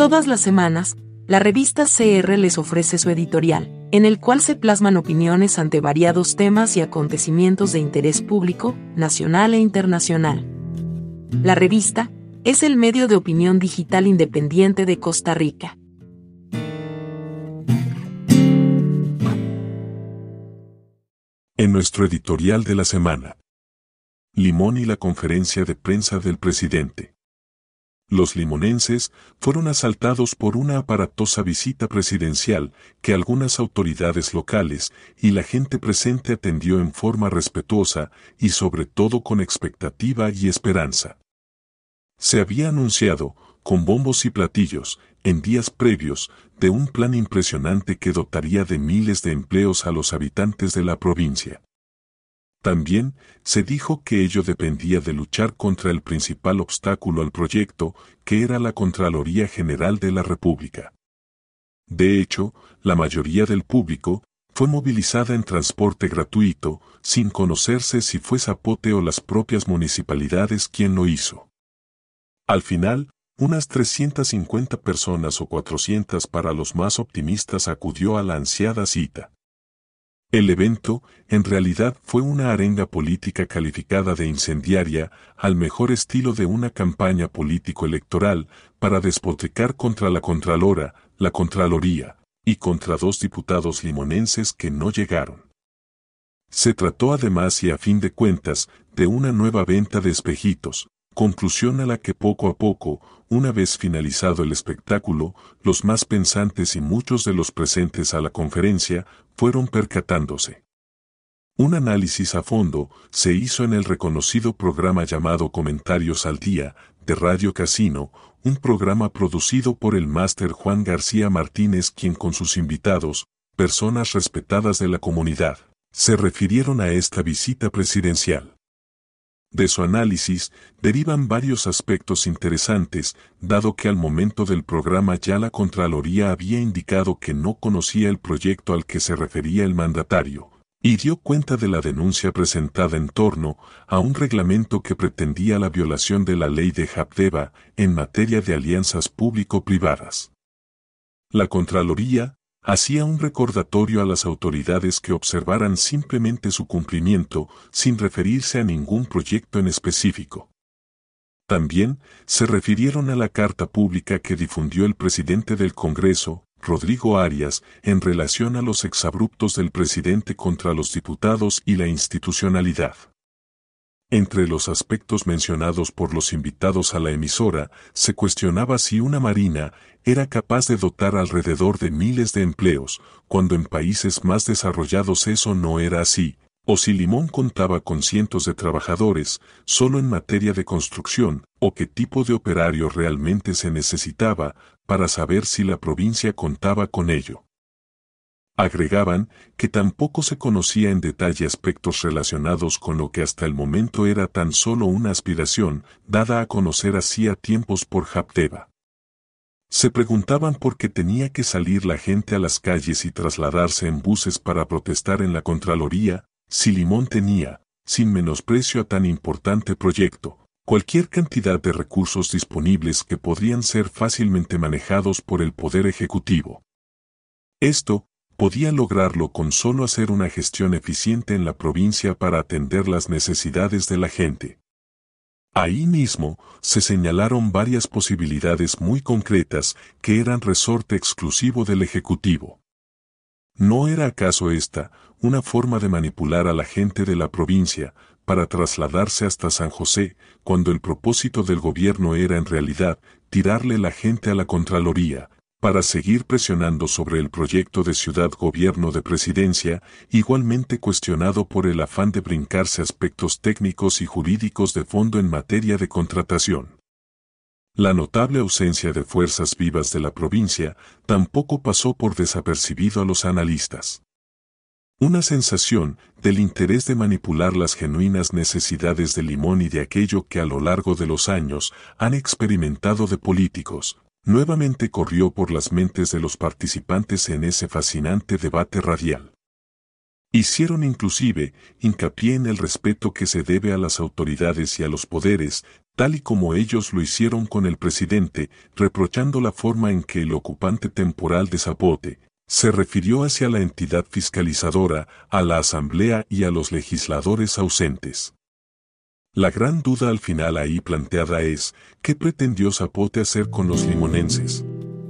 Todas las semanas, la revista CR les ofrece su editorial, en el cual se plasman opiniones ante variados temas y acontecimientos de interés público, nacional e internacional. La revista es el medio de opinión digital independiente de Costa Rica. En nuestro editorial de la semana, Limón y la conferencia de prensa del presidente. Los limonenses fueron asaltados por una aparatosa visita presidencial que algunas autoridades locales y la gente presente atendió en forma respetuosa y sobre todo con expectativa y esperanza. Se había anunciado, con bombos y platillos, en días previos, de un plan impresionante que dotaría de miles de empleos a los habitantes de la provincia. También se dijo que ello dependía de luchar contra el principal obstáculo al proyecto, que era la Contraloría General de la República. De hecho, la mayoría del público fue movilizada en transporte gratuito, sin conocerse si fue Zapote o las propias municipalidades quien lo hizo. Al final, unas 350 personas o 400 para los más optimistas acudió a la ansiada cita. El evento, en realidad, fue una arenga política calificada de incendiaria, al mejor estilo de una campaña político-electoral, para despotricar contra la Contralora, la Contraloría, y contra 2 diputados limonenses que no llegaron. Se trató además y a fin de cuentas, de una nueva venta de espejitos, conclusión a la que poco a poco, una vez finalizado el espectáculo, los más pensantes y muchos de los presentes a la conferencia fueron percatándose. Un análisis a fondo se hizo en el reconocido programa llamado Comentarios al Día, de Radio Casino, un programa producido por el máster Juan García Martínez, quien con sus invitados, personas respetadas de la comunidad, se refirieron a esta visita presidencial. De su análisis derivan varios aspectos interesantes, dado que al momento del programa ya la Contraloría había indicado que no conocía el proyecto al que se refería el mandatario, y dio cuenta de la denuncia presentada en torno a un reglamento que pretendía la violación de la ley de Habdeba en materia de alianzas público-privadas. La Contraloría hacía un recordatorio a las autoridades que observaran simplemente su cumplimiento sin referirse a ningún proyecto en específico. También se refirieron a la carta pública que difundió el presidente del Congreso, Rodrigo Arias, en relación a los exabruptos del presidente contra los diputados y la institucionalidad. Entre los aspectos mencionados por los invitados a la emisora, se cuestionaba si una marina era capaz de dotar alrededor de miles de empleos, cuando en países más desarrollados eso no era así, o si Limón contaba con cientos de trabajadores, solo en materia de construcción, o qué tipo de operario realmente se necesitaba, para saber si la provincia contaba con ello. Agregaban que tampoco se conocía en detalle aspectos relacionados con lo que hasta el momento era tan solo una aspiración, dada a conocer hacía tiempos por Habdeba. Se preguntaban por qué tenía que salir la gente a las calles y trasladarse en buses para protestar en la Contraloría, si Limón tenía, sin menosprecio a tan importante proyecto, cualquier cantidad de recursos disponibles que podrían ser fácilmente manejados por el Poder Ejecutivo. Esto podía lograrlo con solo hacer una gestión eficiente en la provincia para atender las necesidades de la gente. Ahí mismo se señalaron varias posibilidades muy concretas que eran resorte exclusivo del Ejecutivo. ¿No era acaso esta una forma de manipular a la gente de la provincia para trasladarse hasta San José, cuando el propósito del gobierno era en realidad tirarle la gente a la Contraloría, para seguir presionando sobre el proyecto de ciudad-gobierno de presidencia, igualmente cuestionado por el afán de brincarse aspectos técnicos y jurídicos de fondo en materia de contratación? La notable ausencia de fuerzas vivas de la provincia tampoco pasó por desapercibido a los analistas. Una sensación del interés de manipular las genuinas necesidades de Limón y de aquello que a lo largo de los años han experimentado de políticos, nuevamente corrió por las mentes de los participantes en ese fascinante debate radial. Hicieron inclusive hincapié en el respeto que se debe a las autoridades y a los poderes, tal y como ellos lo hicieron con el presidente, reprochando la forma en que el ocupante temporal de Zapote se refirió hacia la entidad fiscalizadora, a la Asamblea y a los legisladores ausentes. La gran duda al final ahí planteada es, ¿qué pretendió Zapote hacer con los limonenses?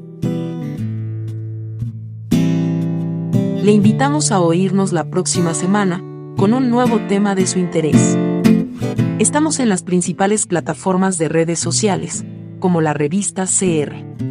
Le invitamos a oírnos la próxima semana, con un nuevo tema de su interés. Estamos en las principales plataformas de redes sociales, como la revista CR.